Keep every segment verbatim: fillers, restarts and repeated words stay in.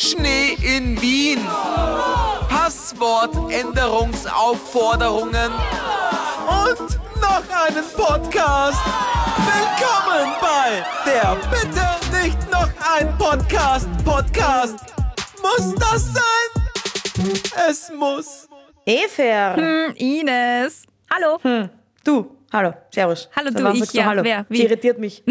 Schnee in Wien. Passwortänderungsaufforderungen und noch einen Podcast. Willkommen bei der Bitte nicht noch ein Podcast. Podcast. Muss das sein? Es muss. Efer. Hm, Ines. Hallo. Hm, du. Hallo. Servus. Hallo Seit du, wann ich, sagst ja, Hallo. wer, wie? Sie irritiert mich.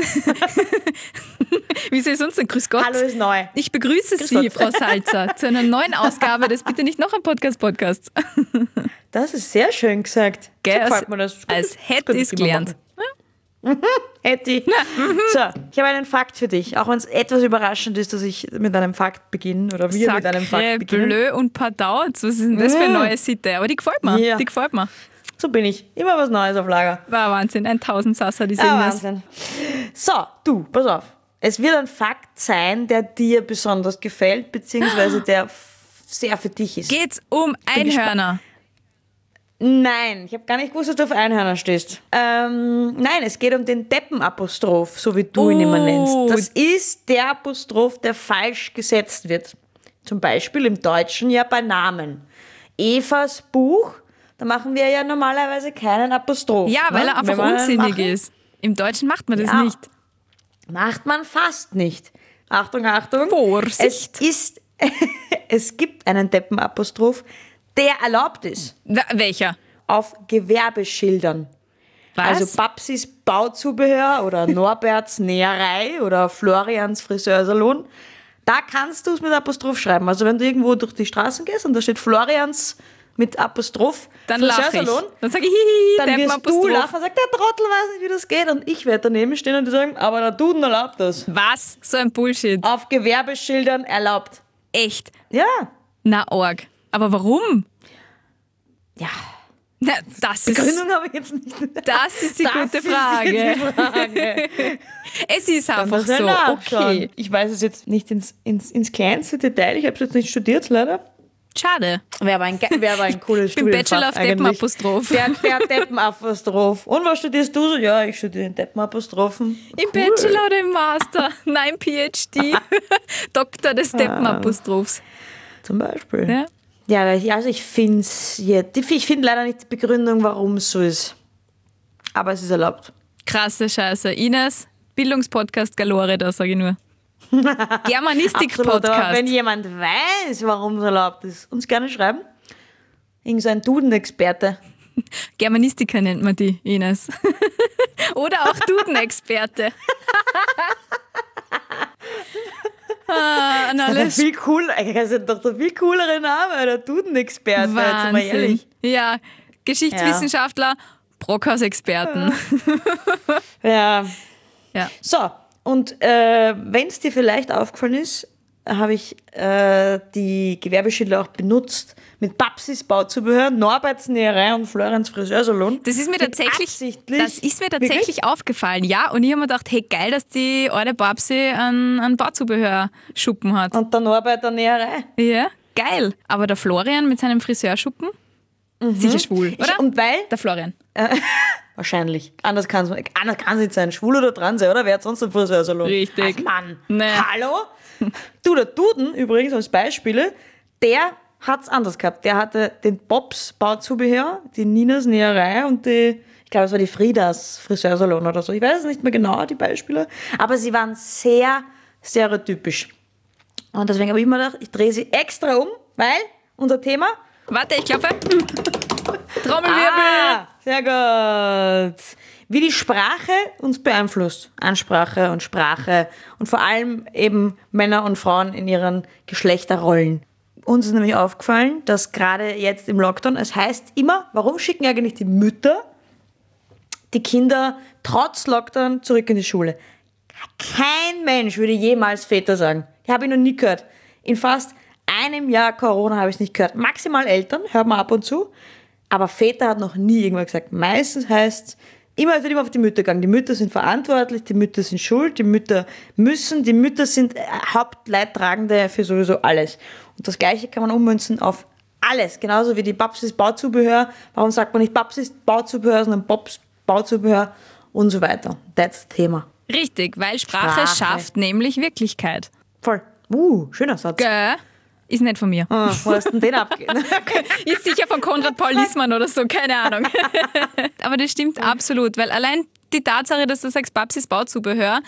Wie soll ich sonst sagen? Grüß Gott. Hallo ist neu. Ich begrüße Grüß Sie, Gott. Frau Salzer, zu einer neuen Ausgabe des Bitte nicht noch ein Podcast-Podcasts. Das ist sehr schön gesagt. Gell, So als, gefällt mir das. als hätte Könnte ich es immer gelernt. machen. Hätte ich. So, ich habe einen Fakt für dich. Auch wenn es etwas überraschend ist, dass ich mit einem Fakt beginne oder wir mit einem Sacre Fakt beginnen. bleu und Pardon. Was ist denn das für eine neue Sitte? Aber die gefällt mir. Ja. Die gefällt mir. So bin ich. Immer was Neues auf Lager. War Wahnsinn. Ein Tausendsasser, die Ah, Ines. Wahnsinn. So, du, pass auf. Es wird ein Fakt sein, der dir besonders gefällt, beziehungsweise der f- sehr für dich ist. Geht's um Einhörner? Nein, ich habe gar nicht gewusst, dass du auf Einhörner stehst. Ähm, nein, es geht um den Deppenapostroph, so wie du ihn immer nennst. Oh. Das ist der Apostroph, der falsch gesetzt wird. Zum Beispiel im Deutschen ja bei Namen. Evas Buch, da machen wir ja normalerweise keinen Apostroph. Ja, weil ne? er einfach Wenn wir einen unsinnig machen, ist. Im Deutschen macht man das Ja. nicht. Macht man fast nicht. Achtung, Achtung. Vorsicht. Es ist, es gibt einen Deppenapostroph, der erlaubt ist. Wa- Welcher? Auf Gewerbeschildern. Was? Also Babsis Bauzubehör oder Norberts Näherei oder Florians Friseursalon. Da kannst du es mit Apostroph schreiben. Also wenn du irgendwo durch die Straßen gehst und da steht Florians mit Apostroph Dann lache ich. Friseursalon, Dann sage ich, hihi, dann wirst du Deppenapostroph. lachen und sagst, der Trottel weiß nicht, wie das geht. Und ich werde daneben stehen und die sagen, aber der Duden erlaubt das. Was? So ein Bullshit. Auf Gewerbeschildern erlaubt. Echt? Ja. Na, Org. Aber warum? Ja. Na, das ist, Begründung habe ich jetzt nicht. das ist die Das gute ist Frage. die Frage. Es ist einfach Muss ja so. nachschauen. Okay. Ich weiß es jetzt nicht ins, ins, ins kleinste Detail. Ich habe es jetzt nicht studiert, leider. Schade. Wäre aber ein, ge- wäre aber ein cooles Ich bin Studienfach Bachelor auf eigentlich. Deppenapostroph. Der, der Deppenapostroph. Und was studierst du so? Ja, ich studiere den Deppenapostrophen. Im Bachelor oder im Master? Nein, P H D. Doktor des Deppenapostrophs. Zum Beispiel. Ja? Ja, weil ich- also ich finde ja, ich finde leider nicht die Begründung, warum es so ist. Aber es ist erlaubt. Krasse Scheiße. Ines, Bildungspodcast Galore, da sage ich nur. Absolut, aber wenn Germanistik-Podcast. jemand weiß, warum es erlaubt ist, uns gerne schreiben. Irgend so ein Duden-Experte. Germanistiker nennt man die, Ines. Oder auch Duden-Experte. ah, na, Der alles viel cool, das ist doch der viel coolere Name, der Duden-Experte, jetzt mal Wahnsinn. ehrlich. Ja, Geschichtswissenschaftler, Brockhaus-Experten. Ja. Ja. So, und äh, wenn es dir vielleicht aufgefallen ist, habe ich äh, die Gewerbeschilder auch benutzt mit Babsis Bauzubehör, Norberts Näherei und Florians Friseursalon. Das ist mir Mit tatsächlich, absichtlich- das ist mir tatsächlich Wirklich? aufgefallen, ja. Und ich habe mir gedacht, hey, geil, dass die alte Babsi einen, einen Bauzubehörschuppen hat. Und der Norbert der Näherei. Ja, geil. Aber der Florian mit seinem Friseurschuppen, sicher schwul, oder? Ich, und weil, der Florian. wahrscheinlich, anders kann es anders kann's nicht sein, schwul oder trans, oder wer hat sonst einen Friseursalon? Richtig. Ach Mann, Nee. hallo? Du, der Duden übrigens als Beispiele, der hat es anders gehabt. Der hatte den Bobs Bauzubehör, die Ninas Näherei und die, ich glaube, es war die Friedas Friseursalon oder so. Ich weiß es nicht mehr genau, die Beispiele. Aber sie waren sehr stereotypisch. Und deswegen habe ich mir gedacht, ich drehe sie extra um, weil unser Thema... Warte, ich klopfe. Trommelwirbel. Ah, sehr gut. Wie die Sprache uns beeinflusst. Ansprache und Sprache und vor allem eben Männer und Frauen in ihren Geschlechterrollen. Uns ist nämlich aufgefallen, dass gerade jetzt im Lockdown, es heißt immer, warum schicken eigentlich die Mütter die Kinder trotz Lockdown zurück in die Schule? Kein Mensch würde jemals Väter sagen. Ich habe ihn noch nie gehört. In fast einem Jahr Corona habe ich es nicht gehört. Maximal Eltern, hört man ab und zu. Aber Väter hat noch nie irgendwann gesagt. Meistens heißt es, immer, es wird immer auf die Mütter gegangen. Die Mütter sind verantwortlich, die Mütter sind schuld, die Mütter müssen, die Mütter sind äh, Hauptleidtragende für sowieso alles. Und das Gleiche kann man ummünzen auf alles. Genauso wie die Babsis Bauzubehör. Warum sagt man nicht Babsis Bauzubehör, sondern Bobs Bauzubehör und so weiter. That's das Thema. Richtig, weil Sprache, Sprache. schafft nämlich Wirklichkeit. Voll. Uh, schöner Satz. Gell? Ist nicht von mir. Ah, wo hast du denn den abgegeben? Ist sicher von Konrad Paul Liessmann oder so, keine Ahnung. Aber das stimmt absolut, weil allein die Tatsache, dass du sagst, Babsis Bauzubehör,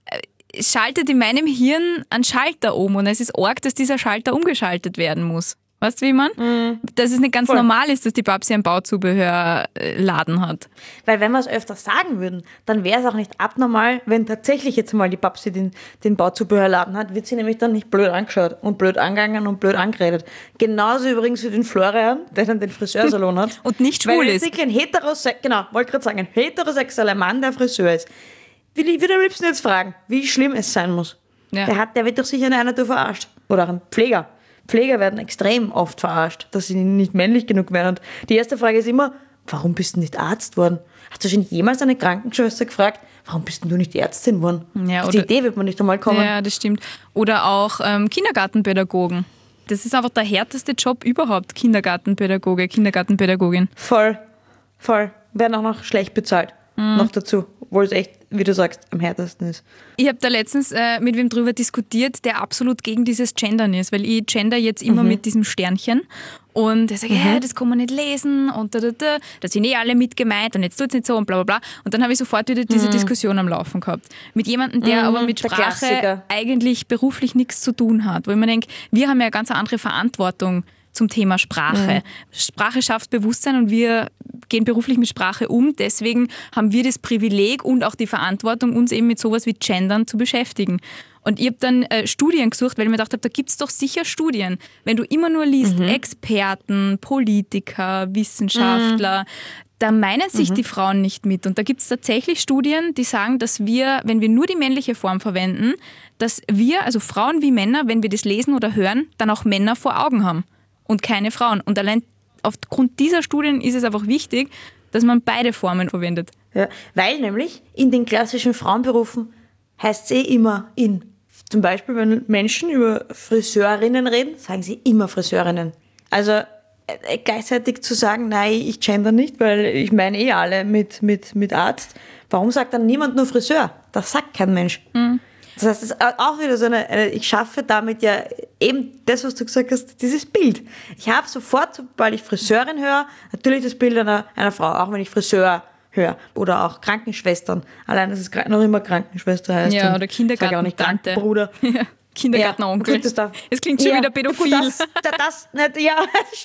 schaltet in meinem Hirn einen Schalter um und es ist arg, dass dieser Schalter umgeschaltet werden muss. Weißt du, wie man? Mm. Dass es nicht ganz Voll. normal ist, dass die Babsi einen Bauzubehörladen hat. Weil wenn wir es öfter sagen würden, dann wäre es auch nicht abnormal, wenn tatsächlich jetzt mal die Babsi den, den Bauzubehörladen hat, wird sie nämlich dann nicht blöd angeschaut und blöd angegangen und blöd angeredet. Genauso übrigens wie den Florian, der dann den Friseursalon hat. Und nicht schwul Weil ist. Weil ein Heterose- genau, wollte gerade sagen, ein heterosexueller Mann, der Friseur ist. Ich würde am liebsten jetzt fragen, wie schlimm es sein muss. Ja. Der, hat, der wird doch sicher einer da verarscht. Oder auch ein Pfleger. Pfleger werden extrem oft verarscht, dass sie nicht männlich genug werden. Und die erste Frage ist immer, warum bist du nicht Arzt worden? Hast du schon jemals eine Krankenschwester gefragt, warum bist du nicht Ärztin worden? Ja, Auf die Idee wird man nicht einmal kommen. Ja, das stimmt. Oder auch ähm, Kindergartenpädagogen. Das ist einfach der härteste Job überhaupt, Kindergartenpädagoge, Kindergartenpädagogin. Voll, voll. Werden auch noch schlecht bezahlt. Mhm. Noch dazu, obwohl es echt, wie du sagst, am härtesten ist. Ich habe da letztens äh, mit wem drüber diskutiert, der absolut gegen dieses Gendern ist, weil ich gender jetzt immer mhm. mit diesem Sternchen und er sagt, mhm. hey, das kann man nicht lesen und da, da, da, da sind eh alle mit gemeint und jetzt tut es nicht so und bla bla bla. Und dann habe ich sofort wieder diese mhm. Diskussion am Laufen gehabt. Mit jemandem, der mhm, aber mit Sprache eigentlich beruflich nichts zu tun hat, wo ich mir denke, wir haben ja eine ganz andere Verantwortung zum Thema Sprache. Mhm. Sprache schafft Bewusstsein und wir gehen beruflich mit Sprache um. Deswegen haben wir das Privileg und auch die Verantwortung, uns eben mit sowas wie Gendern zu beschäftigen. Und ich habe dann äh, Studien gesucht, weil ich mir gedacht habe, da gibt es doch sicher Studien. Wenn du immer nur liest, mhm. Experten, Politiker, Wissenschaftler, mhm. da meinen sich mhm. die Frauen nicht mit. Und da gibt es tatsächlich Studien, die sagen, dass wir, wenn wir nur die männliche Form verwenden, dass wir, also Frauen wie Männer, wenn wir das lesen oder hören, dann auch Männer vor Augen haben. Und keine Frauen. Und allein aufgrund dieser Studien ist es einfach wichtig, dass man beide Formen verwendet. Ja, weil nämlich in den klassischen Frauenberufen heißt es eh immer in. Zum Beispiel, wenn Menschen über Friseurinnen reden, sagen sie immer Friseurinnen. Also äh, gleichzeitig zu sagen, nein, ich gender nicht, weil ich meine eh alle mit, mit, mit Arzt. Warum sagt dann niemand nur Friseur? Das sagt kein Mensch. Mhm. Das heißt, es ist auch wieder so eine, eine, ich schaffe damit ja eben das, was du gesagt hast, dieses Bild. Ich habe sofort, sobald ich Friseurin höre, natürlich das Bild einer, einer Frau, auch wenn ich Friseur höre. Oder auch Krankenschwestern. Allein, dass es noch immer Krankenschwester heißt. Ja, oder Kindergartentante. Bruder. Ja, Kindergartenonkel. Ja, das es klingt schon ja, wieder pädophil. Gut, das, das, nicht, ja, das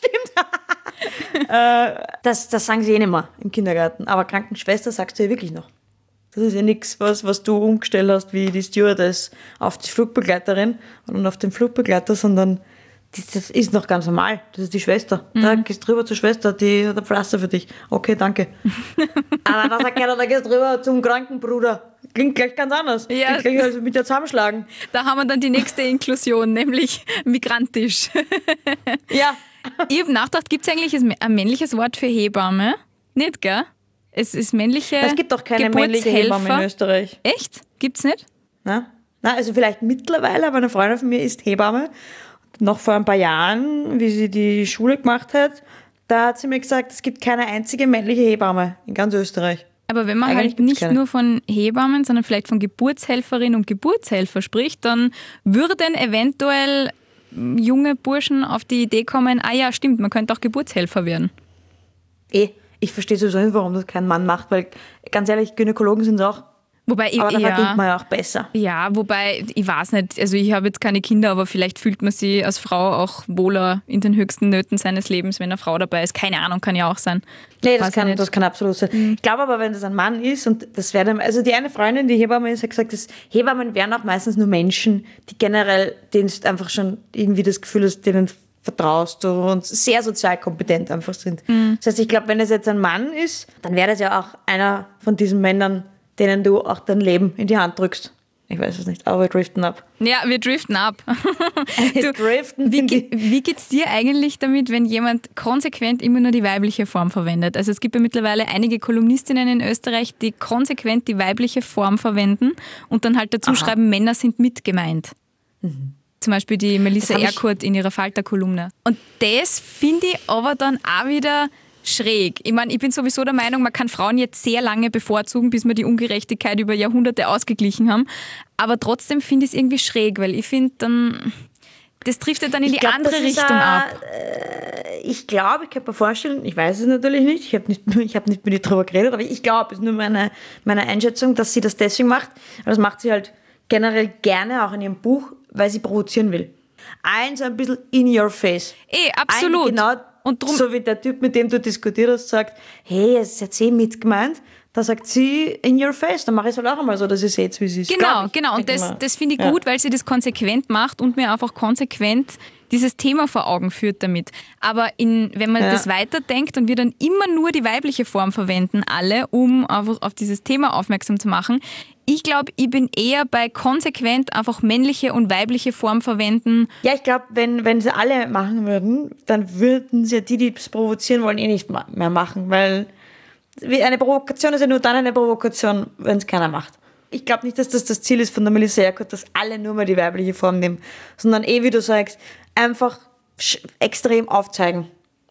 stimmt. äh, das, das sagen sie eh nicht mehr im Kindergarten. Aber Krankenschwester sagst du ja wirklich noch. Das ist ja nichts, was, was du umgestellt hast, wie die Stewardess auf die Flugbegleiterin und auf den Flugbegleiter, sondern das ist noch ganz normal. Das ist die Schwester. Mhm. Da gehst du rüber zur Schwester, die hat ein Pflaster für dich. Okay, danke. Aber da sagt keiner, da gehst du rüber zum Krankenbruder. Klingt gleich ganz anders. Ja. Klingt gleich, also mit dir zusammenschlagen. Da haben wir dann die nächste Inklusion, nämlich migrantisch. Ja. Ich habe nachgedacht, gibt es eigentlich ein männliches Wort für Hebamme? Nicht, gell? Es ist männliche Es gibt doch keine männliche Hebamme in Österreich. Echt? Gibt's nicht? Na? Na, also vielleicht mittlerweile, aber eine Freundin von mir ist Hebamme. Noch vor ein paar Jahren, wie sie die Schule gemacht hat, da hat sie mir gesagt, es gibt keine einzige männliche Hebamme in ganz Österreich. Aber wenn man Eigentlich halt nicht keine. nur von Hebammen, sondern vielleicht von Geburtshelferin und Geburtshelfer spricht, dann würden eventuell junge Burschen auf die Idee kommen, ah ja, stimmt, man könnte auch Geburtshelfer werden. Eh. Ich verstehe sowieso nicht, warum das kein Mann macht, weil ganz ehrlich, Gynäkologen sind es auch. Wobei, aber da ja, verdient man ja auch besser. Ja, wobei, ich weiß nicht, also ich habe jetzt keine Kinder, aber vielleicht fühlt man sich als Frau auch wohler in den höchsten Nöten seines Lebens, wenn eine Frau dabei ist. Keine Ahnung, kann ja auch sein. Nee, das, kann, das kann absolut sein. Mhm. Ich glaube aber, wenn das ein Mann ist, und das wäre, also die eine Freundin, die Hebamme ist, hat gesagt, dass Hebammen wären auch meistens nur Menschen, die generell, denen du einfach schon irgendwie das Gefühl hast, denen vertraust und sehr sozial kompetent einfach sind. Mhm. Das heißt, ich glaube, wenn es jetzt ein Mann ist, dann wäre das ja auch einer von diesen Männern, denen du auch dein Leben in die Hand drückst. Ich weiß es nicht, aber wir driften ab. Ja, wir driften ab. du, driften wie, ge- wie geht's dir eigentlich damit, wenn jemand konsequent immer nur die weibliche Form verwendet? Also es gibt ja mittlerweile einige Kolumnistinnen in Österreich, die konsequent die weibliche Form verwenden und dann halt dazu Aha. schreiben, Männer sind mit gemeint. Mhm. Zum Beispiel die Melissa Erkurt in ihrer Falter-Kolumne. Und das finde ich aber dann auch wieder schräg. Ich meine, ich bin sowieso der Meinung, man kann Frauen jetzt sehr lange bevorzugen, bis wir die Ungerechtigkeit über Jahrhunderte ausgeglichen haben. Aber trotzdem finde ich es irgendwie schräg, weil ich finde dann, das trifft ja dann in die Ich glaub, andere das ist Richtung auch, ab. Äh, ich glaube, ich kann mir vorstellen, ich weiß es natürlich nicht, ich habe nicht, ich hab nicht mit ihr drüber geredet, aber ich glaube, es ist nur meine, meine Einschätzung, dass sie das deswegen macht. Und das macht sie halt generell gerne, auch in ihrem Buch, weil sie provozieren will. Allen so ein bisschen in your face. Eh, absolut. Allen genau Und drum, so wie der Typ, mit dem du diskutiert hast, sagt, hey, es ist jetzt eh mitgemeint. Da sagt sie in your face, dann mache ich es halt auch einmal so, dass ihr seht, wie sie ist. genau, ich, genau. Und das, immer. das finde ich Ja. gut, weil sie das konsequent macht und mir einfach konsequent dieses Thema vor Augen führt damit. Aber in, wenn man Ja. das weiterdenkt und wir dann immer nur die weibliche Form verwenden, alle, um auf, auf dieses Thema aufmerksam zu machen, ich glaube, ich bin eher bei konsequent einfach männliche und weibliche Form verwenden. Ja, ich glaube, wenn, wenn sie alle machen würden, dann würden sie die, die es provozieren wollen, eh nicht ma- mehr machen, weil wie eine Provokation ist ja nur dann eine Provokation, wenn es keiner macht. Ich glaube nicht, dass das das Ziel ist von der Melissa Eckert, dass alle nur mal die weibliche Form nehmen, sondern eh, wie du sagst, einfach sch- extrem aufzeigen.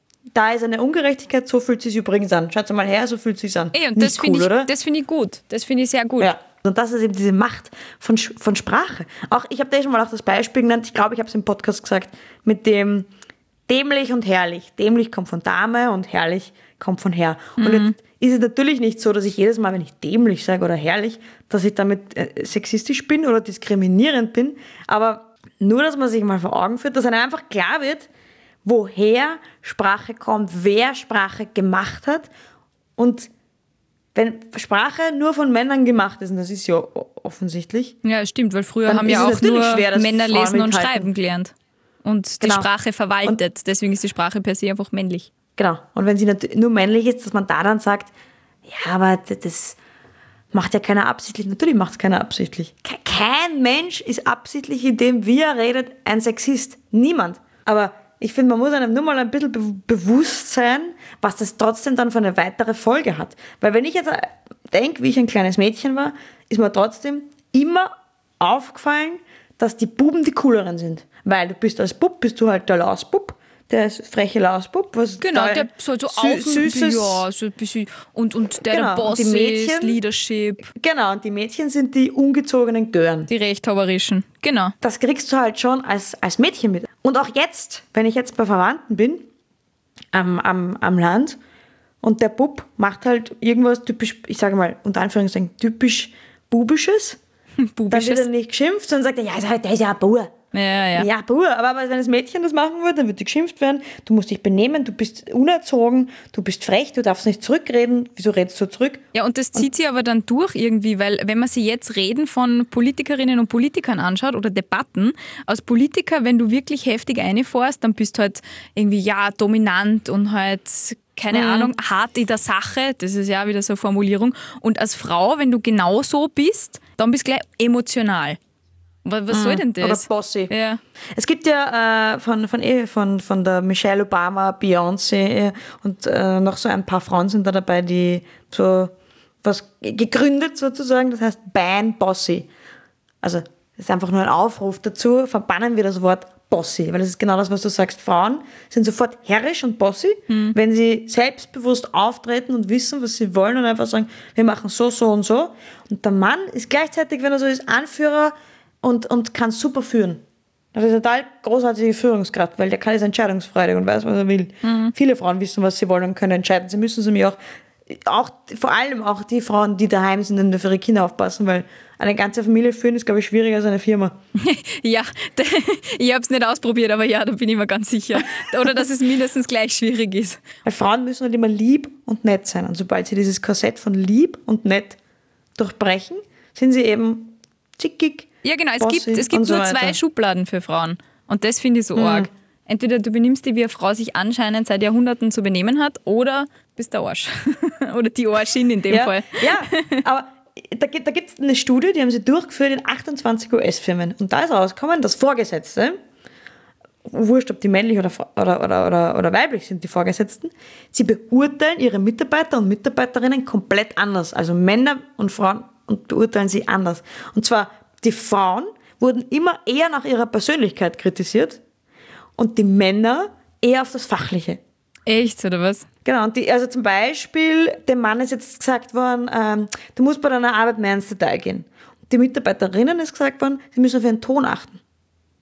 Da ist eine Ungerechtigkeit, so fühlt es sich übrigens an. Schaut mal her, so fühlt es sich an. Ey, und Nicht das finde cool, ich, oder? das finde ich gut. Das finde ich sehr gut. Ja. Und das ist eben diese Macht von, Sch- von Sprache. Auch ich habe da schon mal auch das Beispiel genannt, ich glaube, ich habe es im Podcast gesagt, mit dem dämlich und herrlich. Dämlich kommt von Dame und herrlich kommt von Herr. Und Mhm. jetzt ist es natürlich nicht so, dass ich jedes Mal, wenn ich dämlich sage oder herrlich, dass ich damit äh, sexistisch bin oder diskriminierend bin. Aber nur, dass man sich mal vor Augen führt, dass einem einfach klar wird, woher Sprache kommt, wer Sprache gemacht hat. Und wenn Sprache nur von Männern gemacht ist, und das ist ja o- offensichtlich, Ja, stimmt, weil früher Dann haben ist ja es auch natürlich nur schwer, dass Männer Frauen lesen und mithalten. schreiben gelernt. Und die Genau. Sprache verwaltet. Deswegen ist die Sprache per se einfach männlich. genau. Und wenn sie nat- nur männlich ist, dass man da dann sagt, ja, aber d- das macht ja keiner absichtlich. Natürlich macht es keiner absichtlich. Ke- Kein Mensch ist absichtlich, indem wie er redet, ein Sexist. Niemand. Aber ich finde, man muss einem nur mal ein bisschen be- bewusst sein, was das trotzdem dann für eine weitere Folge hat. Weil wenn ich jetzt denke, wie ich ein kleines Mädchen war, ist mir trotzdem immer aufgefallen, dass die Buben die cooleren sind. Weil du bist als Bub, bist du halt der Lausbub, der freche Lausbub. Was Genau, total der soll so sü- auf süßes, ja, so ein bisschen und, und der Genau, der Boss und die Mädchen- ist, Leadership, Genau, und die Mädchen sind die ungezogenen Gören. die Rechthaberischen. Genau. Das kriegst du halt schon als, als Mädchen mit. Und auch jetzt, wenn ich jetzt bei Verwandten bin, am, am, am Land, und der Bub macht halt irgendwas typisch, ich sage mal, unter Anführungszeichen, typisch Bubisches, dann wird Bubisches. er nicht geschimpft, sondern sagt er, ja, also, der ist ja ein Bauer. Ja, ja. Ja, Bauer. Aber, aber wenn das Mädchen das machen würde, dann würde sie geschimpft werden. Du musst dich benehmen, du bist unerzogen, du bist frech, du darfst nicht zurückreden. Wieso redest du zurück? Ja, und das zieht sich aber dann durch irgendwie, weil wenn man sich jetzt Reden von Politikerinnen und Politikern anschaut oder Debatten, als Politiker, wenn du wirklich heftig reinfährst, dann bist du halt irgendwie, ja, dominant und halt, keine Ahnung, hart in der Sache, das ist ja wieder so eine Formulierung. Und als Frau, wenn du genau so bist, dann bist du gleich emotional. Was, was soll denn das? Oder bossy. Ja. Es gibt ja äh, von, von, eh, von, von der Michelle Obama, Beyoncé äh, und äh, noch so ein paar Frauen sind da dabei, die so was gegründet sozusagen, das heißt Ban Bossy. Also das ist einfach nur ein Aufruf dazu, verbannen wir das Wort Bossy, weil das ist genau das, was du sagst. Frauen sind sofort herrisch und bossy, Hm. wenn sie selbstbewusst auftreten und wissen, was sie wollen und einfach sagen, wir machen so, so und so. Und der Mann ist gleichzeitig, wenn er so ist, Anführer und, und kann super führen. Das ist eine total großartige Führungskraft, weil der kann ist entscheidungsfreudig und weiß, was er will. Viele Frauen wissen, was sie wollen und können entscheiden. Sie müssen sie mir auch, auch, vor allem auch die Frauen, die daheim sind und für ihre Kinder aufpassen, weil eine ganze Familie führen ist, glaube ich, schwieriger als eine Firma. Ja, ich habe es nicht ausprobiert, aber ja, da bin ich mir ganz sicher. Oder dass es mindestens gleich schwierig ist. Weil Frauen müssen halt immer lieb und nett sein. Und sobald sie dieses Korsett von lieb und nett durchbrechen, sind sie eben zickig. Ja, genau. Es bossy gibt, es gibt und so nur weiter. zwei Schubladen für Frauen. Und das finde ich so arg. Entweder du benimmst dich, wie eine Frau sich anscheinend seit Jahrhunderten zu benehmen hat, oder bist der Arsch. Oder die Arschin in dem ja, Fall. Ja, aber da gibt da gibt's eine Studie, die haben sie durchgeführt in achtundzwanzig U S-Firmen. Und da ist rausgekommen, dass Vorgesetzte, wurscht, ob die männlich oder, oder, oder, oder, oder weiblich sind, die Vorgesetzten, sie beurteilen ihre Mitarbeiter und Mitarbeiterinnen komplett anders. Also Männer und Frauen und beurteilen sie anders. Und zwar die Frauen wurden immer eher nach ihrer Persönlichkeit kritisiert und die Männer eher auf das Fachliche. Echt, oder was? Genau, und die, also zum Beispiel, dem Mann ist jetzt gesagt worden, ähm, du musst bei deiner Arbeit mehr ins Detail gehen. Und die Mitarbeiterinnen ist gesagt worden, sie müssen auf ihren Ton achten.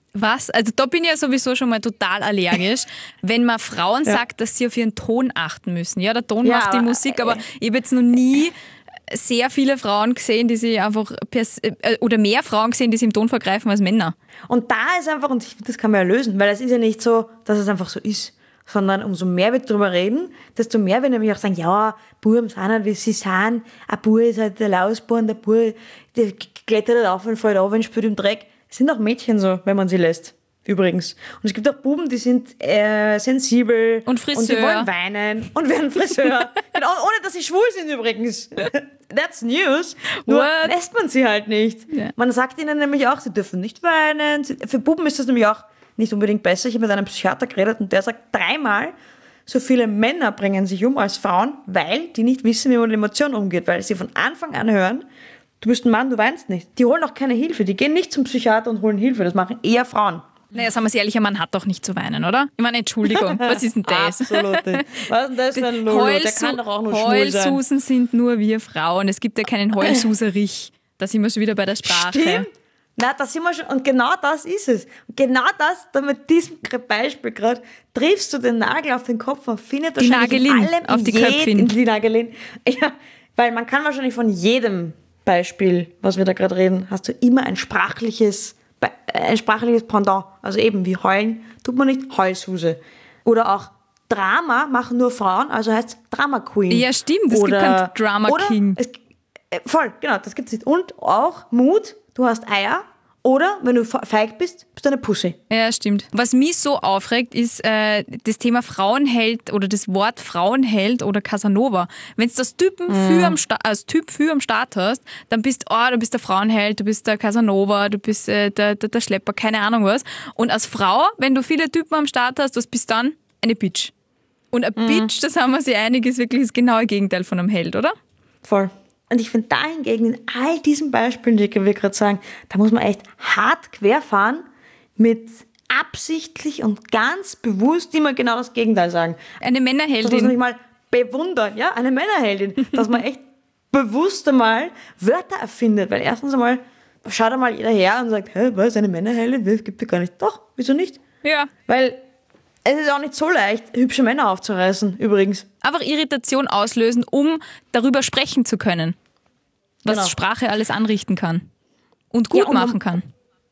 Was? Also da bin ich ja sowieso schon mal total allergisch, wenn man Frauen ja. sagt, dass sie auf ihren Ton achten müssen. Ja, der Ton ja, macht die aber, Musik, aber äh, ich habe jetzt noch nie sehr viele Frauen gesehen, die sich einfach, pers- äh, oder mehr Frauen gesehen, die sich im Ton vergreifen als Männer. Und da ist einfach, und das kann man ja lösen, weil es ist ja nicht so, dass es einfach so ist, sondern umso mehr wir drüber reden, desto mehr wir nämlich auch sagen, ja, Buben sind halt, wie sie sind, ein Bub ist halt der Lausbahn, der Bub, der klettert halt auf und fällt auf und spielt im Dreck. Es sind auch Mädchen so, wenn man sie lässt. Übrigens. Und es gibt auch Buben, die sind äh, sensibel. Und Friseur. Und die wollen weinen und werden Friseur. Genau, ohne dass sie schwul sind übrigens. That's news. Nur What? Lässt man sie halt nicht. Yeah. Man sagt ihnen nämlich auch, sie dürfen nicht weinen. Für Buben ist das nämlich auch nicht unbedingt besser. Ich habe mit einem Psychiater geredet und der sagt, dreimal so viele Männer bringen sich um als Frauen, weil die nicht wissen, wie man mit Emotionen umgeht. Weil sie von Anfang an hören, du bist ein Mann, du weinst nicht. Die holen auch keine Hilfe. Die gehen nicht zum Psychiater und holen Hilfe. Das machen eher Frauen. Naja, sagen wir es ehrlich, ein Mann hat doch nicht zu weinen, oder? Ich meine, Entschuldigung, was ist denn das? Absolut nicht. Was ist denn das für ein Lolo? Heulsu- Der kann doch auch nur schwul sein. Heulsusen sind nur wir Frauen. Es gibt ja keinen Heulsuserich. Da sind wir schon wieder bei der Sprache. Stimmt. Na, da sind wir schon. Und genau das ist es. Und genau das, da mit diesem Beispiel gerade, triffst du den Nagel auf den Kopf und findet die wahrscheinlich Nagelin in allem, auf die jed- Köpfin. In die Nagelin. Ja, weil man kann wahrscheinlich von jedem Beispiel, was wir da gerade reden, hast du immer ein sprachliches ein sprachliches Pendant, also eben wie heulen, tut man nicht Heulsuse. Oder auch Drama machen nur Frauen, also heißt Drama Queen. Ja, stimmt, es oder, gibt keinen Drama oder King. Es, äh, voll, genau, das gibt's nicht. Und auch Mut, du hast Eier, oder wenn du feig bist, bist du eine Pussy. Ja, stimmt. Was mich so aufregt, ist äh, das Thema Frauenheld oder das Wort Frauenheld oder Casanova. Wenn du das Typen mm. für am Sta- als Typ für am Start hast, dann bist oh, du bist der Frauenheld, du bist der Casanova, du bist äh, der, der, der Schlepper, keine Ahnung was. Und als Frau, wenn du viele Typen am Start hast, was bist dann? Eine Bitch. Und eine mm. Bitch, das haben wir sich einig, ist wirklich das genaue Gegenteil von einem Held, oder? Voll. Und ich finde dahingegen, in all diesen Beispielen, die wir gerade sagen, da muss man echt hart querfahren mit absichtlich und ganz bewusst immer genau das Gegenteil sagen. Eine Männerheldin. Das muss man sich mal bewundern, ja, eine Männerheldin. Dass man echt bewusst einmal Wörter erfindet, weil erstens einmal schaut einmal jeder her und sagt, hä, was, eine Männerheldin? Das gibt es gar nicht. Doch, wieso nicht? Ja. Weil es ist auch nicht so leicht, hübsche Männer aufzureißen, übrigens. Einfach Irritation auslösen, um darüber sprechen zu können. Was genau. Sprache alles anrichten kann. Und gut ja, und machen um, kann.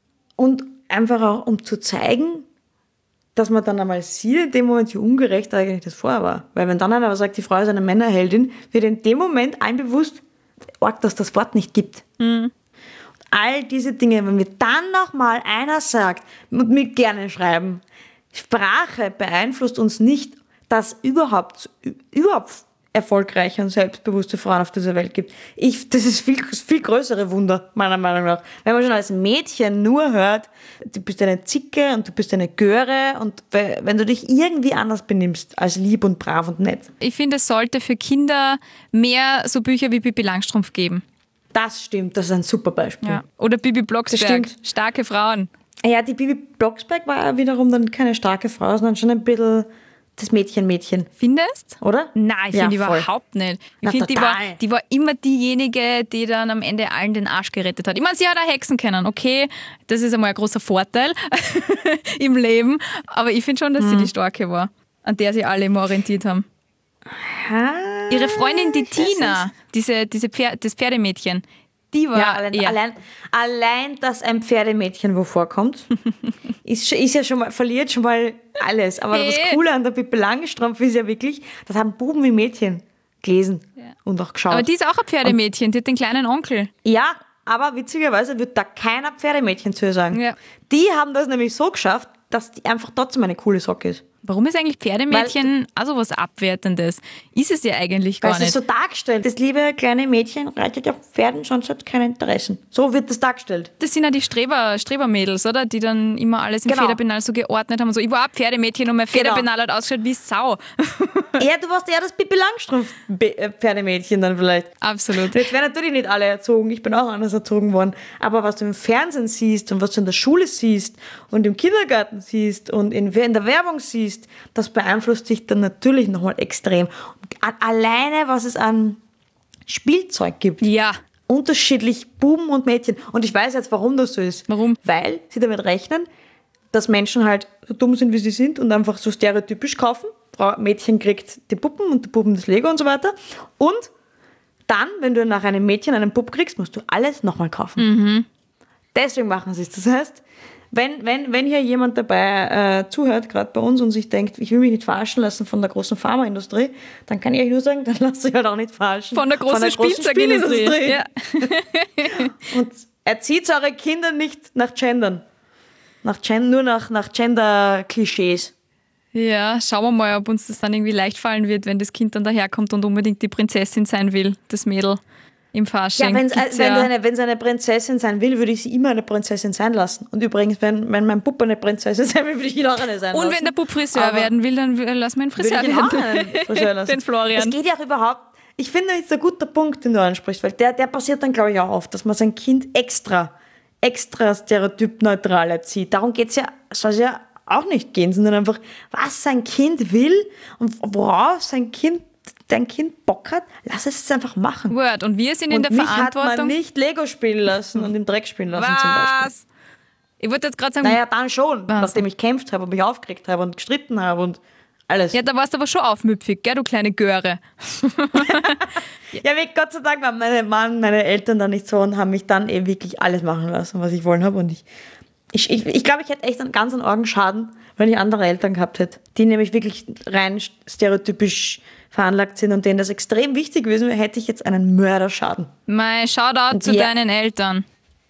Und einfach auch, um zu zeigen, dass man dann einmal sieht, in dem Moment, wie ungerecht eigentlich das vorher war. Weil wenn dann einer sagt, die Frau ist eine Männerheldin, wird in dem Moment allen bewusst, dass das Wort nicht gibt. Mhm. All diese Dinge, wenn mir dann nochmal einer sagt, und mir gerne schreiben, Sprache beeinflusst uns nicht, dass überhaupt, überhaupt erfolgreiche und selbstbewusste Frauen auf dieser Welt gibt. Ich, das ist viel, viel größere Wunder, meiner Meinung nach. Wenn man schon als Mädchen nur hört, du bist eine Zicke und du bist eine Göre und wenn du dich irgendwie anders benimmst als lieb und brav und nett. Ich finde, es sollte für Kinder mehr so Bücher wie Pippi Langstrumpf geben. Das stimmt, das ist ein super Beispiel. Ja. Oder Bibi Blocksberg, starke Frauen. Ja, die Bibi Blocksberg war wiederum dann keine starke Frau, sondern schon ein bisschen das Mädchen-Mädchen. Findest? Oder? Nein, ich ja, finde die voll. überhaupt nicht. Ich Na, finde, die war, total. die war immer diejenige, die dann am Ende allen den Arsch gerettet hat. Ich meine, sie hat auch Hexen können, okay, das ist einmal ein großer Vorteil im Leben, aber ich finde schon, dass hm. sie die Starke war, an der sie alle immer orientiert haben. Ha, Ihre Freundin, die Tina, diese, diese Pferd, das Pferdemädchen, die war ja, allein, eher. allein, allein, dass ein Pferdemädchen wo vorkommt, ist, ist ja schon mal, verliert schon mal alles. Aber Hey. das Coole an der Pippi Langstrumpf ist ja wirklich, das haben Buben wie Mädchen gelesen Ja. und auch geschaut. Aber die ist auch ein Pferdemädchen, die hat den kleinen Onkel. Ja, aber witzigerweise wird da keiner Pferdemädchen zu ihr sagen. Ja. Die haben das nämlich so geschafft, dass die einfach trotzdem eine coole Socke ist. Warum ist eigentlich Pferdemädchen also was Abwertendes? Ist es ja eigentlich gar Weil es nicht. ist so dargestellt. Das liebe kleine Mädchen reitet auf Pferden, sonst hat keine Interessen. So wird das dargestellt. Das sind ja die Streber, Strebermädels, oder? Die dann immer alles im Genau. Federpenal so geordnet haben. Und so, ich war auch Pferdemmädchen und mein Genau. Federpenal hat ausgeschaut wie Sau. Ja, du warst eher das Pippi Langstrumpf-Pferdemädchen dann vielleicht. Absolut. Jetzt werden natürlich nicht alle erzogen. Ich bin auch anders erzogen worden. Aber was du im Fernsehen siehst und was du in der Schule siehst und im Kindergarten siehst und in, in der Werbung siehst, das beeinflusst dich dann natürlich nochmal extrem. Und alleine, was es an Spielzeug gibt. Ja. Unterschiedlich Buben und Mädchen. Und ich weiß jetzt, warum das so ist. Warum? Weil sie damit rechnen, dass Menschen halt so dumm sind, wie sie sind und einfach so stereotypisch kaufen. Frau, Mädchen kriegt die Puppen und die Puppen das Lego und so weiter. Und dann, wenn du nach einem Mädchen einen Bub kriegst, musst du alles nochmal kaufen. Mhm. Deswegen machen sie es. Das heißt, wenn, wenn, wenn hier jemand dabei äh, zuhört, gerade bei uns, und sich denkt, ich will mich nicht verarschen lassen von der großen Pharmaindustrie, dann kann ich euch nur sagen, dann lasst euch halt auch nicht verarschen. Von der großen, von der großen Spielzeugindustrie. Spielindustrie. Ja. Und erzieht eure Kinder nicht nach Gendern. Nach Gen- nur nach, nach Gender-Klischees. Ja, schauen wir mal, ob uns das dann irgendwie leicht fallen wird, wenn das Kind dann daherkommt und unbedingt die Prinzessin sein will, das Mädel im Fasching. Ja, wenn's, Gibt's wenn ja. sie eine, wenn sie eine Prinzessin sein will, würde ich sie immer eine Prinzessin sein lassen. Und übrigens, wenn, wenn mein Bub eine Prinzessin sein will, würde ich ihn auch eine sein Und lassen. wenn der Bub Friseur Aber werden will, dann lass mir einen Friseur würde ich ihn auch werden. einen Friseur lassen. Den Florian. Es geht ja auch überhaupt, ich finde, das ist ein guter Punkt, den du ansprichst, weil der, der passiert dann, glaube ich, auch oft, dass man sein Kind extra, extra stereotypneutral erzieht. Darum geht es ja, soll es ja auch nicht gehen, sondern einfach, was sein Kind will und worauf sein Kind, dein Kind Bock hat, lass es es einfach machen. Word. Und wir sind in Und der mich Verantwortung. hat man nicht Lego spielen lassen und im Dreck spielen lassen zum Beispiel. Was? Ich wollte jetzt gerade sagen, Naja, dann schon, Was? nachdem ich gekämpft habe und mich aufgeregt habe und gestritten habe und alles. ja, da warst du aber schon aufmüpfig, gell, du kleine Göre. Ja, wie Gott sei Dank waren meine Mann, meine Eltern dann nicht so und haben mich dann eben wirklich alles machen lassen, was ich wollen habe. Und ich ich, ich, ich glaube, ich hätte echt einen ganz einen Orgenschaden, wenn ich andere Eltern gehabt hätte, die nämlich wirklich rein stereotypisch veranlagt sind und denen das extrem wichtig gewesen wäre, hätte ich jetzt einen Mörderschaden. Mein Shoutout Und zu die- deinen Eltern.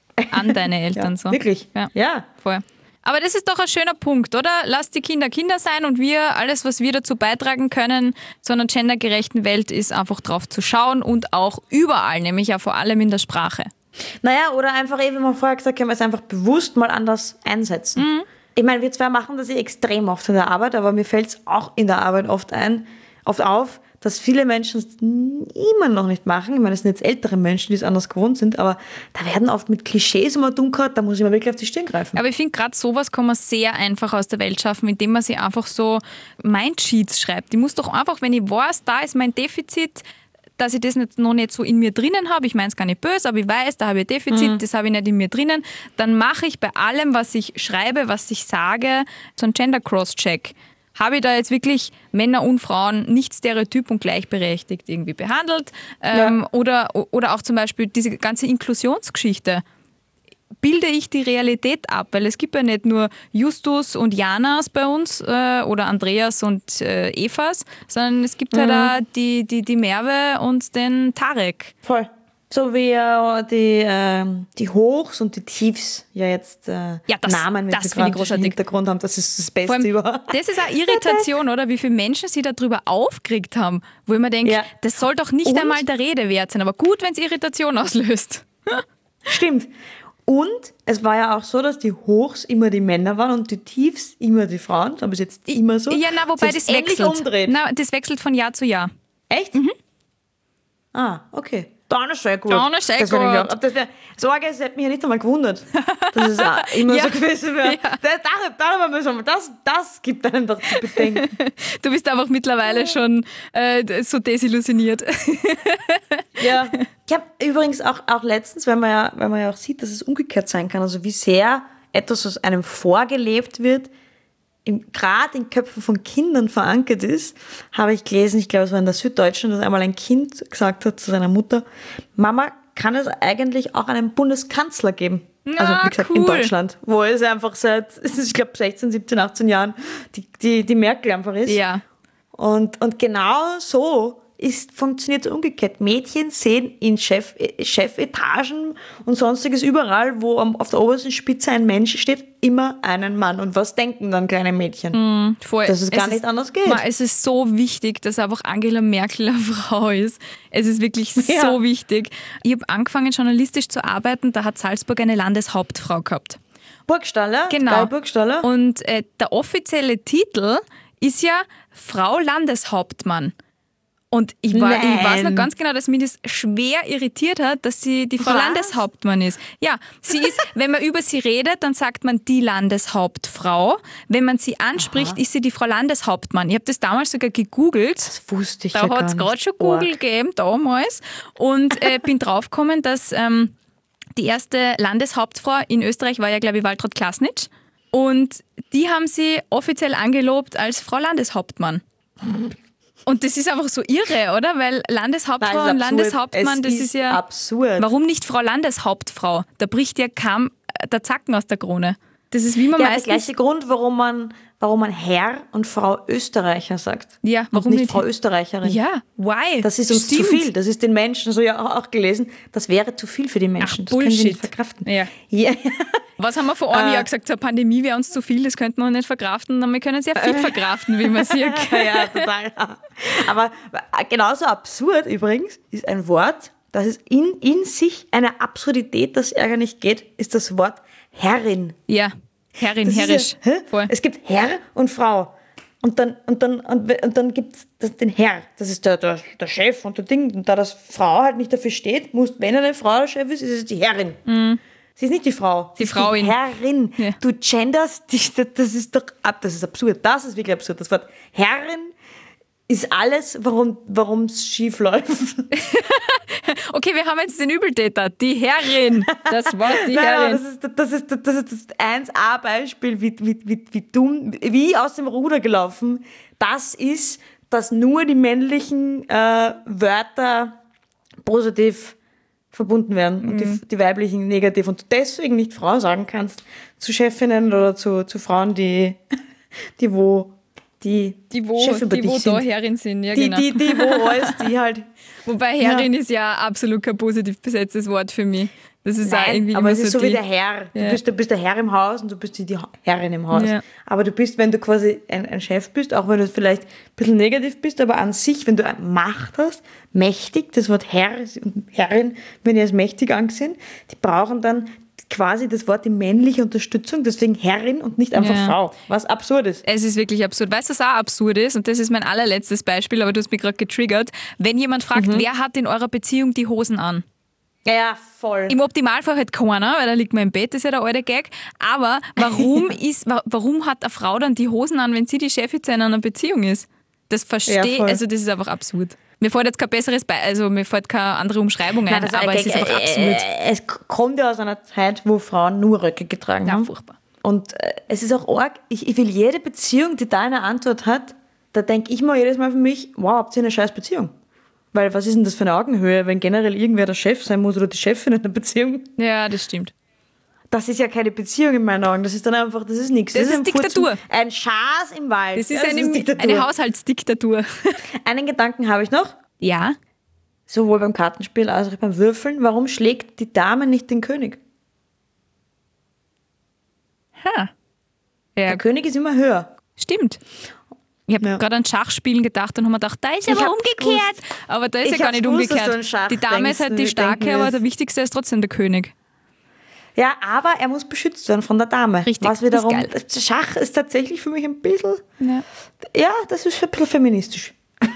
An deine Eltern Ja, so. wirklich. Ja. Ja. Voll. Aber das ist doch ein schöner Punkt, oder? Lasst die Kinder Kinder sein und wir, alles, was wir dazu beitragen können, zu einer gendergerechten Welt, ist einfach drauf zu schauen und auch überall, nämlich ja vor allem in der Sprache. Naja, oder einfach eben, wie wir vorher gesagt haben, es einfach bewusst mal anders einsetzen. Mhm. Ich meine, wir zwei machen das ja extrem oft in der Arbeit, aber mir fällt es auch in der Arbeit oft ein, oft auf, dass viele Menschen es immer noch nicht machen. Ich meine, es sind jetzt ältere Menschen, die es anders gewohnt sind, aber da werden oft mit Klischees immer dunkert, da muss ich mir wirklich auf die Stirn greifen. Aber ich finde, gerade sowas kann man sehr einfach aus der Welt schaffen, indem man sich einfach so Mindsheets schreibt. Ich muss doch einfach, wenn ich weiß, da ist mein Defizit, dass ich das nicht, noch nicht so in mir drinnen habe, ich meine es gar nicht böse, aber ich weiß, da habe ich ein Defizit, mhm. das habe ich nicht in mir drinnen, dann mache ich bei allem, was ich schreibe, was ich sage, so einen Gender-Cross-Check. Habe ich da jetzt wirklich Männer und Frauen nicht stereotyp und gleichberechtigt irgendwie behandelt? Ähm, Ja. oder, oder auch zum Beispiel diese ganze Inklusionsgeschichte. Bilde ich die Realität ab? Weil es gibt ja nicht nur Justus und Janas bei uns äh, oder Andreas und äh, Evas, sondern es gibt Mhm. halt auch die, die, die Merve und den Tarek. Voll. So wie äh, die, ähm, die Hochs und die Tiefs ja jetzt äh, Ja, das- Namen mit das finde ich migrantischen großartig. Hintergrund haben. Das ist das Vor Beste allem, überhaupt. das ist eine Irritation, oder? Wie viele Menschen sich darüber aufgeregt haben, wo ich mir denke, Ja. das soll doch nicht Und? einmal der Rede wert sein. Aber gut, wenn es Irritation auslöst. Stimmt. Und es war ja auch so, dass die Hochs immer die Männer waren und die Tiefs immer die Frauen. Aber ist jetzt immer so. Ja, na, wobei Sie das haben es endlich wechselt. umdreht. Na, das wechselt von Jahr zu Jahr. Echt? Ah, okay. Dann ist sehr gut. Dann ist sehr das wär nämlich gut. auch- Das wär, Sorge, es hätte mich ja nicht einmal gewundert, dass es auch immer Ja. so gewesen wäre. Ja. Das, darüber- darüber müssen wir- das, das gibt einem doch zu bedenken. Du bist einfach mittlerweile schon äh, so desillusioniert. Ja. Ich habe übrigens auch, auch letztens, wenn man, ja, wenn man ja auch sieht, dass es umgekehrt sein kann, also wie sehr etwas aus einem vorgelebt wird, gerade in Köpfen von Kindern verankert ist, habe ich gelesen, ich glaube, es war in der Süddeutschen, dass einmal ein Kind gesagt hat zu seiner Mutter, Mama, kann es eigentlich auch einen Bundeskanzler geben? Na, Also wie gesagt, in cool. Deutschland, wo es einfach seit, ich glaube, sechzehn, siebzehn, achtzehn Jahren die, die, die Merkel einfach ist. Ja. Und, und genau so ist, funktioniert es umgekehrt. Mädchen sehen in Chef, Chefetagen und sonstiges überall, wo am, auf der obersten Spitze ein Mensch steht, immer einen Mann. Und was denken dann kleine Mädchen? Voll. Dass es gar ist- nicht anders geht. Ma, es ist so wichtig, dass einfach Angela Merkel eine Frau ist. Es ist wirklich Ja. so wichtig. Ich habe angefangen, journalistisch zu arbeiten, da hat Salzburg eine Landeshauptfrau gehabt. Burgstaller? Genau. Geil, Burgstaller? Und äh, der offizielle Titel ist ja Frau Landeshauptmann. Und ich, war, ich Nein. weiß noch ganz genau, dass mich das schwer irritiert hat, dass sie die Frau Was? Landeshauptmann ist. Ja, sie ist, wenn man über sie redet, dann sagt man die Landeshauptfrau. Wenn man sie anspricht, Aha. ist sie die Frau Landeshauptmann. Ich habe das damals sogar gegoogelt. Das wusste ich Da ja gar hat es nicht. gerade schon Google Org. gegeben, damals. Und äh, bin draufgekommen, dass ähm, die erste Landeshauptfrau in Österreich war ja, glaube ich, Waltraud Klasnitsch. Und die haben sie offiziell angelobt als Frau Landeshauptmann. Und das ist einfach so irre, oder? Weil Landeshauptfrau Nein, und es ist Landeshauptmann, absurd. das Es ist ja... absurd. Warum nicht Frau Landeshauptfrau? Da bricht ja kaum der Zacken aus der Krone. Das ist wie man Ja, der meistens... gleiche Grund, warum man, warum man Herr und Frau Österreicher sagt. Ja, und warum nicht, nicht? Frau Österreicherin. Ja, why? Das ist uns Stimmt. zu viel. Das ist den Menschen, so ja auch gelesen, das wäre zu viel für die Menschen. Ach, das können sie nicht Bullshit. verkraften. Ja. Ja. Was haben wir vor einem Äh. Jahr gesagt? Zur Pandemie wäre uns zu viel, das könnten wir nicht verkraften. Und wir können sehr viel verkraften, wie man sieht. ja, total. Aber genauso absurd übrigens ist ein Wort, das ist in, in sich eine Absurdität, das Ärger nicht geht, ist das Wort Herrin. Ja, Herrin, Das ist herrisch. Ja, hä? Voll. Es gibt Herr und Frau. Und dann, und dann, und, und dann gibt es den Herr, das ist der, der, der Chef und der Ding. Und da das Frau halt nicht dafür steht, muss, wenn eine Frau der Chef ist, ist es die Herrin. Mhm. Sie ist nicht die Frau. Die sie ist Frauin. Die Herrin. Ja. Du genderst dich, das ist doch ab, das ist absurd. Das ist wirklich absurd. Das Wort Herrin ist alles, warum es schief läuft. Okay, wir haben jetzt den Übeltäter, die Herrin. Das Wort die Nein, Herrin. das ist das, ist, das, ist das eins A-Beispiel, wie, wie, wie, wie dumm, wie aus dem Ruder gelaufen. Das ist, dass nur die männlichen äh, Wörter positiv verbunden werden und Mhm. die, die weiblichen negativ. Und du deswegen nicht Frau sagen kannst zu Chefinnen oder zu, zu Frauen, die, die wo die, Die, wo, Chef über die, dich wo sind. da Herrin sind, ja Die, genau. die, die, wo alles, die halt... Wobei Herrin ist ja absolut kein positiv besetztes Wort für mich. Das ist auch Nein, irgendwie aber immer es ist so die, wie der Herr. Du, Ja. bist, du bist der Herr im Haus und du bist die, die Herrin im Haus. Ja. Aber du bist, wenn du quasi ein, ein Chef bist, auch wenn du vielleicht ein bisschen negativ bist, aber an sich, wenn du eine Macht hast, mächtig, das Wort Herr und Herrin, wenn die als mächtig angesehen, die brauchen dann quasi das Wort die männliche Unterstützung, deswegen Herrin und nicht einfach Ja. Frau, was absurd ist. Es ist wirklich absurd. Weißt du, was auch absurd ist? Und das ist mein allerletztes Beispiel, aber du hast mich gerade getriggert. Wenn jemand fragt, Mhm. wer hat in eurer Beziehung die Hosen an? Ja, ja, voll. Im Optimalfall halt keiner, weil da liegt man im Bett, das ist ja der alte Gag. Aber warum, ist, wa- warum hat eine Frau dann die Hosen an, wenn sie die Chefin in einer Beziehung ist? Das verstehe Ja, voll. also das ist einfach absurd. Mir fällt jetzt kein besseres Be also mir fällt keine andere Umschreibung ein, Nein, das aber es ist einfach äh, absurd. äh, Es kommt ja aus einer Zeit, wo Frauen nur Röcke getragen Ja, haben. furchtbar. Und äh, es ist auch arg, ich, ich will jede Beziehung, die da eine Antwort hat, da denke ich mal jedes Mal für mich, wow, habt ihr eine scheiß Beziehung? Weil was ist denn das für eine Augenhöhe, wenn generell irgendwer der Chef sein muss oder die Chefin in einer Beziehung? Ja, das stimmt. Das ist ja keine Beziehung in meinen Augen, das ist dann einfach, das ist nichts. Das ist ein Diktatur. Furzen- Ein Schaß im Wald. Das ist Ja, eine, Diktatur. eine Haushaltsdiktatur. Einen Gedanken habe ich noch, Ja. sowohl beim Kartenspiel als auch beim Würfeln. Warum schlägt die Dame nicht den König? Ha. Ja, Der König ist immer höher. stimmt. Ich habe Ja. gerade an Schachspielen gedacht und habe mir gedacht, da ist ja Ich aber hab's umgekehrt. Aber da ist Ich ja gar hab's nicht gewusst, dass umgekehrt. du an Schach Die Dame ist denkst, halt die wir Starke, denken aber das. der Wichtigste ist trotzdem der König. Ja, aber er muss beschützt werden von der Dame. Richtig, Was wiederum, ist geil. Schach ist tatsächlich für mich ein bisschen, Ja. ja, das ist ein bisschen feministisch.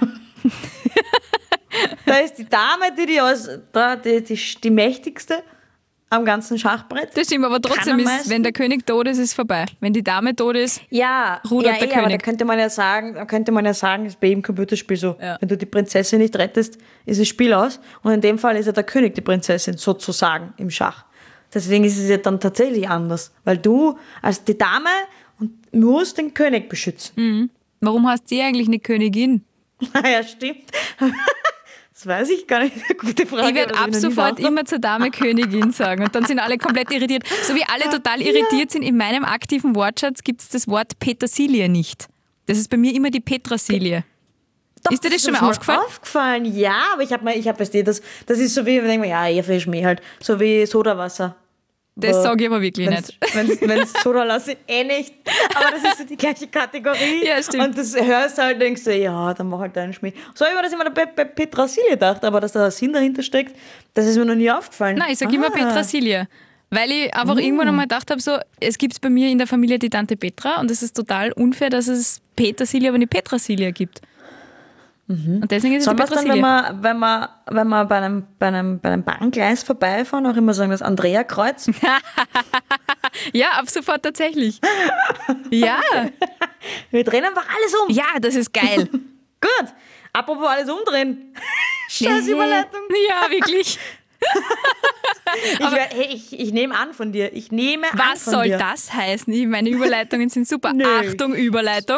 Da ist die Dame, die, die, aus, da, die, die, die mächtigste am ganzen Schachbrett. Das stimmt, aber trotzdem am ist, meisten. wenn der König tot ist, ist es vorbei. Wenn die Dame tot ist, Ja, Rudert ja, der eh, aber da König. könnte man ja sagen, da könnte man ja sagen, ist bei jedem Computerspiel so. Ja. Wenn du die Prinzessin nicht rettest, ist das Spiel aus. Und in dem Fall ist ja der König die Prinzessin, sozusagen, im Schach. Deswegen ist es ja dann tatsächlich anders. Weil du als die Dame und musst den König beschützen. warum heißt sie eigentlich eine Königin? Ja, stimmt. Das weiß ich gar nicht. Gute Frage. Ich werde aber ab ich noch nie sofort nachgedacht. immer zur Dame Königin sagen. Und dann sind alle komplett irritiert. So wie alle total irritiert sind, in meinem aktiven Wortschatz gibt es das Wort Petersilie nicht. Das ist bei mir immer die Petrasilie. Doch, Ist dir das schon ist mal mir aufgefallen? aufgefallen? Ja, aber ich habe mal, ich habe, weißt du, das, das ist so wie, ich denke mir, ja, Eva ist Schmäh halt. So wie Sodawasser. Das sage ich aber wirklich nicht. Wenn es Soda lasse, eh nicht. Aber das ist so die gleiche Kategorie. Ja, stimmt. Und das hörst halt, denkst du, ja, dann mach halt deinen Schmäh. So habe ich mir das immer bei, bei Petersilie gedacht, aber dass da ein Sinn dahinter steckt, das ist mir noch nie aufgefallen. Nein, ich sage immer Ah. Petrasilie. Weil ich einfach irgendwann einmal gedacht habe, so, es gibt bei mir in der Familie die Tante Petra und es ist total unfair, dass es Petersilie, aber nicht Petrasilie gibt. Und deswegen ist es Sollen die wir es dann, wenn Petrasilie. wir, wenn wir, wenn wir bei, einem, bei, einem, bei einem Bahngleis vorbeifahren, auch immer sagen, das Andrea-Kreuz? Ja, ab sofort tatsächlich. Ja, Wir drehen einfach alles um. ja, das ist geil. Gut. Apropos alles umdrehen. Scheiß Überleitung. Ja, wirklich. Ich, wer- hey, ich, ich nehme an von dir. Ich nehme an Was von soll dir. das heißen? Ich- Meine Überleitungen sind super. Nö. Achtung, Überleitung.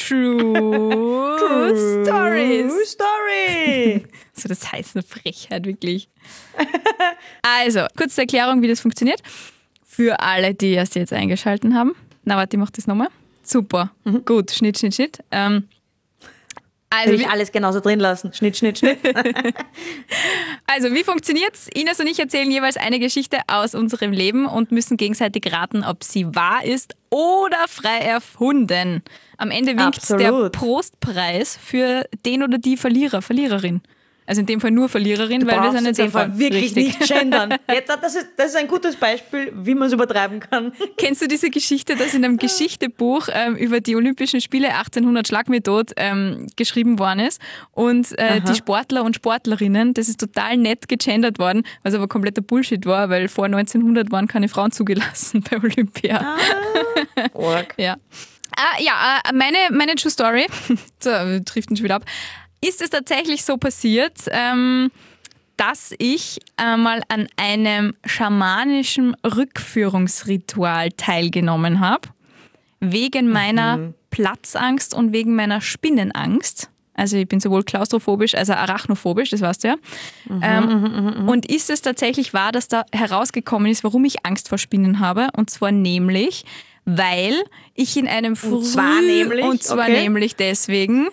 True Stories. True Story. So, das heißt eine Frechheit, wirklich. Also, kurze Erklärung, wie das funktioniert. Für alle, die erst jetzt eingeschaltet haben. Na, warte, ich mach das nochmal. Super. Gut, Schnitt, Schnitt, Schnitt. Ähm, also, Will wie, ich alles genauso drin lassen. Schnitt, Schnitt, Schnitt. also, wie funktioniert's? Ines und ich erzählen jeweils eine Geschichte aus unserem Leben und müssen gegenseitig raten, ob sie wahr ist oder frei erfunden. Am Ende winkt der Absolut. Prostpreis für den oder die Verlierer, Verliererin. Also in dem Fall nur Verliererin, Du weil wir brauchst sind in jetzt dem auf- Fall wirklich richtig. nicht gendern. Jetzt, das, ist, das ist ein gutes Beispiel, wie man es übertreiben kann. Kennst du diese Geschichte, dass in einem Geschichtebuch ähm, über die Olympischen Spiele achtzehnhundert Schlag mich tot ähm, geschrieben worden ist und äh, die Sportler und Sportlerinnen, das ist total nett gegendert worden, was aber kompletter Bullshit war, weil vor neunzehnhundert waren keine Frauen zugelassen bei Olympia. Org. Ja, ah, ja äh, meine, meine True Story, so, wir driften schon wieder ab, ist es tatsächlich so passiert, ähm, dass ich einmal an einem schamanischen Rückführungsritual teilgenommen habe, wegen meiner Platzangst und wegen meiner Spinnenangst. Also ich bin sowohl klaustrophobisch als auch arachnophobisch, das weißt du ja. ähm, und ist es tatsächlich wahr, dass da herausgekommen ist, warum ich Angst vor Spinnen habe? Und zwar nämlich, weil ich in einem Früh... Und zwar nämlich? Und zwar Okay. nämlich deswegen,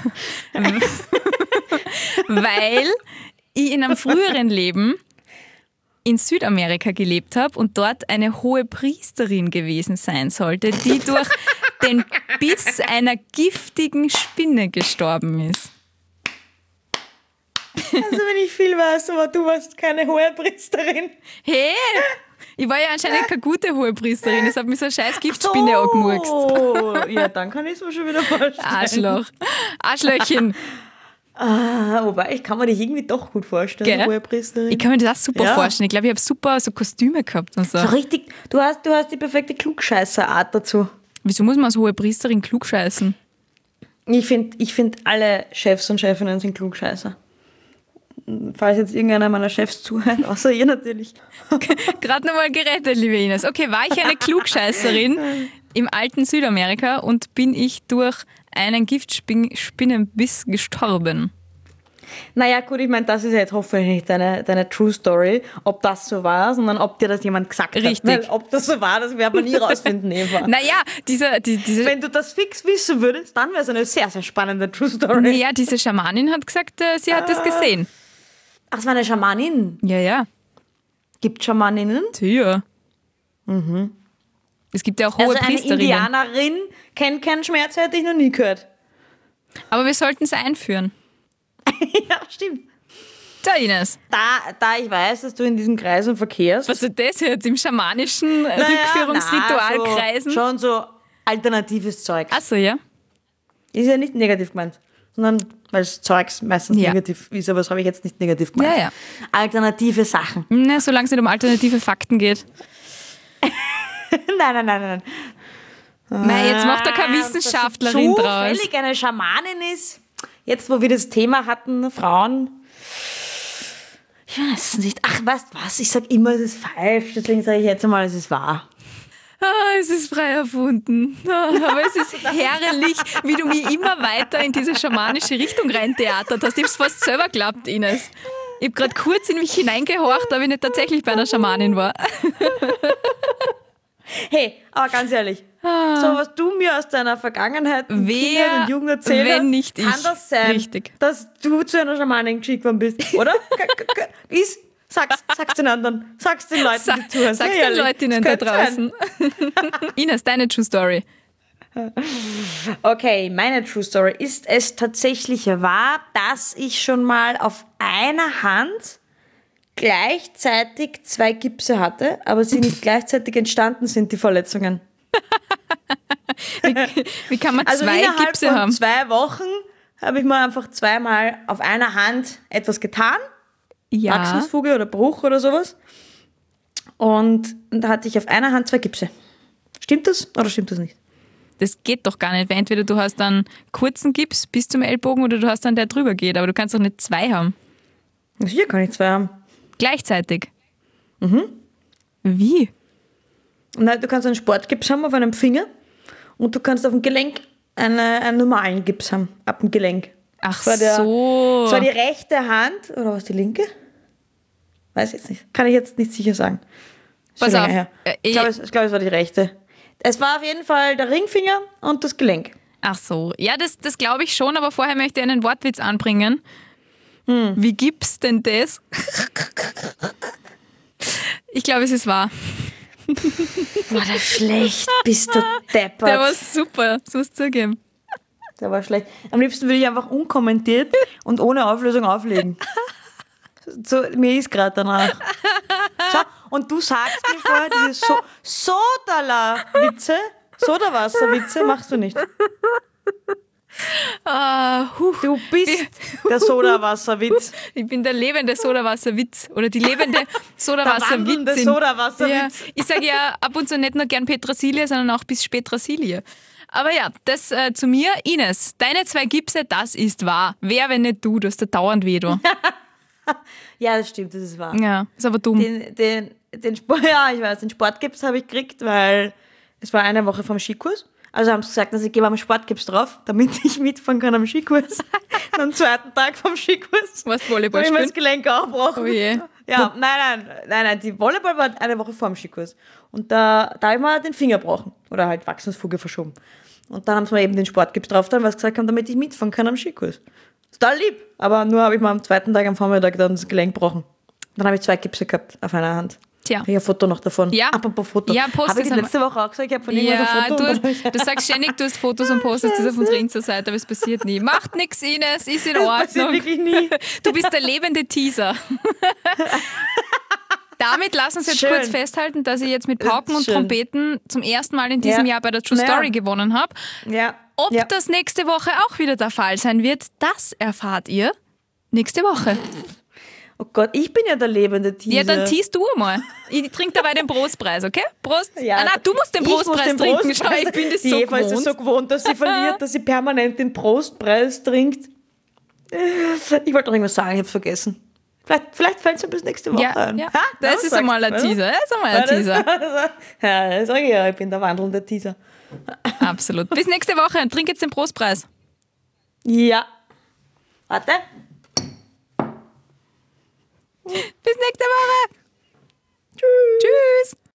weil ich in einem früheren Leben in Südamerika gelebt habe und dort eine hohe Priesterin gewesen sein sollte, die durch den Biss einer giftigen Spinne gestorben ist. Also wenn ich viel weiß, aber du warst keine hohe Priesterin. Hey, ich war ja anscheinend keine gute hohe Priesterin, das hat mich so eine scheiß Giftspinne angemurkst. Oh, ja, dann kann ich es mir schon wieder vorstellen. Arschloch. Arschlöchchen. Ah, wobei, ich kann mir dich irgendwie doch gut vorstellen, Gell? hohe Priesterin. Ich kann mir das auch super Ja. vorstellen. Ich glaube, ich habe super so Kostüme gehabt und so. So richtig, du hast, du hast die perfekte Klugscheißer-Art dazu. Wieso muss man als hohe Priesterin klugscheißen? Ich finde, ich find, alle Chefs und Chefinnen sind Klugscheißer. Falls jetzt irgendeiner meiner Chefs zuhört, außer ihr natürlich. Gerade nochmal gerettet, liebe Ines. Okay, war ich eine Klugscheißerin im alten Südamerika und bin ich durch einen Giftspinnenbiss gestorben? Naja, gut, ich meine, das ist jetzt hoffentlich nicht deine, deine True Story, ob das so war, sondern ob dir das jemand gesagt Richtig. hat. Weil, ob das so war, das werden wir nie rausfinden, Eva. Naja, diese, die, diese, Wenn du das fix wissen würdest, dann wäre es eine sehr, sehr spannende True Story. naja, diese Schamanin hat gesagt, äh, sie hat das gesehen. Ach, es war eine Schamanin. Ja, ja. Gibt Schamaninnen? Tja. Es gibt ja auch hohe Also eine Priesterinnen. Indianerin kennt keinen Schmerz, hätte ich noch nie gehört. Aber wir sollten es einführen. Ja, stimmt. Da, Ines. Da, da ich weiß, dass du in diesen Kreisen verkehrst. Was ist das jetzt im schamanischen naja, Rückführungsritual na, so, kreisen? Schon so alternatives Zeug. Achso, ja. Ist ja nicht negativ gemeint, sondern weil das Zeugs meistens Ja. negativ ist, aber das habe ich jetzt nicht negativ gemeint. Ja, ja. Alternative Sachen. Na, solange es nicht um alternative Fakten geht. nein, nein, nein, nein. Mei, jetzt macht da keine Ah, Wissenschaftlerin dass draus. sie zufällig eine Schamanin ist. Jetzt, wo wir das Thema hatten, Frauen. Ich weiß es nicht. Ach, weißt du was? Ich sag immer, es ist falsch. Deswegen sage ich jetzt einmal, es ist wahr. Ah, es ist frei erfunden. Ah, aber es ist herrlich, wie du mich immer weiter in diese schamanische Richtung reintheatert hast. Ich hab's fast selber geglaubt, Ines. Ich hab gerade kurz in mich hineingehorcht, ob ich nicht tatsächlich bei einer Schamanin war. Hey, aber ganz ehrlich, so was du mir aus deiner Vergangenheit und Wer, Kindheit und Jugend erzählt wenn hast, nicht ich. kann das sein, Richtig. dass du zu einer Schamanin geschickt worden bist, oder? K- k- k- Ist, sag's, sag's den anderen, sag's den Leuten, Sa die zuhören. sag's Sei den ehrlich, Leutinnen da das könnte sein. draußen. Ines, deine True Story. Okay, meine True Story. Ist es tatsächlich wahr, dass ich schon mal auf einer Hand gleichzeitig zwei Gipse hatte, aber sie nicht gleichzeitig entstanden sind, die Verletzungen? Wie kann man Also zwei innerhalb Gipse von haben? zwei Wochen habe ich mir einfach zweimal auf einer Hand etwas getan. Ja. Achselsfuge oder Bruch oder sowas. Und da hatte ich auf einer Hand zwei Gipse. Stimmt das oder stimmt das nicht? Das geht doch gar nicht, weil entweder du hast dann kurzen Gips bis zum Ellbogen oder du hast dann der drüber geht, aber du kannst doch nicht zwei haben. Hier kann ich zwei haben. Gleichzeitig? Mhm. Wie? Nein, du kannst einen Sportgips haben auf einem Finger und du kannst auf dem Gelenk eine, einen normalen Gips haben, ab dem Gelenk. Ach Das war der, so. Das war die rechte Hand, oder was, die linke? Weiß ich jetzt nicht. Kann ich jetzt nicht sicher sagen. Ist Pass schon auf. länger her. Äh, Ich glaube, es, ich glaube, es war die rechte. Es war auf jeden Fall der Ringfinger und das Gelenk. Ach so. Ja, das, das glaube ich schon, aber vorher möchte ich einen Wortwitz anbringen. Hm. Wie gibt's denn das? Ich glaube, es ist wahr. War der schlecht, bist du deppert. Der war super, das musst du zugeben. Der war schlecht. Am liebsten würde ich einfach unkommentiert und ohne Auflösung auflegen. So, mir ist gerade danach. So, und du sagst mir vorher diese so Sodala-Witze, Sodawasser-Witze machst du nicht. Uh, huh. Du bist der Sodawasserwitz. Ich bin der lebende Sodawasserwitz oder die lebende Der Sodawasserwitzin. wandelnde Sodawasserwitz. Ja, ich sage ja ab und zu nicht nur gern Petersilie, sondern auch bis Petrasilie. Aber ja, das äh, zu mir. Ines, deine zwei Gipse, das ist wahr. Wer, wenn nicht du? Du hast da dauernd weh, du. Ja, das stimmt, das ist wahr. Ja, ist aber dumm. Den, den, den Sport, ja, ich weiß, den Sportgips habe ich gekriegt, weil es war eine Woche vom Skikurs. Also haben sie gesagt, dass ich gebe am Sportgips drauf, damit ich mitfahren kann am Skikurs. Am zweiten Tag vom Skikurs. Was Volleyball habe ich mir das spielen? Gelenk aufgebrochen. Oh je. Ja, nein, nein, nein, nein, die Volleyball war eine Woche vor dem Skikurs. Und da, da habe ich mal den Finger gebrochen. Oder halt Wachstumsfuge verschoben. Und dann haben sie mir eben den Sportgips drauf getan, weil sie gesagt haben, damit ich mitfahren kann am Skikurs. Ist total lieb. Aber nur habe ich mal am zweiten Tag am Vormittag dann das Gelenk gebrochen. Dann habe ich zwei Gipse gehabt auf einer Hand. Tja. Habe ich ein Foto noch davon. Ja. Apropos Foto. Ja, post habe ich es die letzte Woche auch gesagt, ich habe von irgendwas Ja, ein Foto. du, und dann hast, hab ich- du sagst ständig, du hast Fotos und postest das auf unserer Insta-Seite, aber es passiert nie. Macht nix, Ines, ist in passiert Ordnung. wirklich nie. Du bist der lebende Teaser. Damit lass uns jetzt Schön. kurz festhalten, dass ich jetzt mit Pauken und Schön. Trompeten zum ersten Mal in diesem Ja. Jahr bei der True Ja. Story gewonnen habe. Ja. Ob ja. das nächste Woche auch wieder der Fall sein wird, das erfahrt ihr nächste Woche. Oh Gott, ich bin ja der lebende Teaser. Ja, dann teast du mal. Ich trinke dabei den Prostpreis, okay? Prost. Ja, ah, nein, du musst den ich muss Prostpreis den trinken. Prostpreis- Schau, ich bin das Die so Eva ist es gewohnt. so gewohnt, dass sie verliert, dass sie permanent den Prostpreis trinkt. Ich wollte noch irgendwas sagen, ich habe es vergessen. Vielleicht, vielleicht fällt es mir bis nächste Woche Ja, ein. ja. Ha? Das Ja, ist sag's, einmal ein oder? Teaser. Das ist einmal ein Ja, das- Teaser. Ja, das sag ich ja, ich bin der wandelnde Teaser. Absolut. Bis nächste Woche. Trink jetzt den Prostpreis. Ja. Warte. Bis nächste Woche. Tschüss. Tschüss.